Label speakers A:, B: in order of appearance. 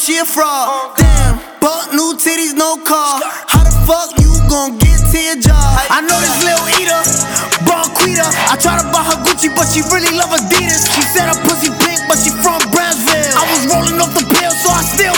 A: she a fraud. Damn, buck new titties, no car. How the fuck you gon' get to your job? I know this little eater, Bonquita. I try to buy her Gucci, but she really love Adidas. She said her pussy pink, but she from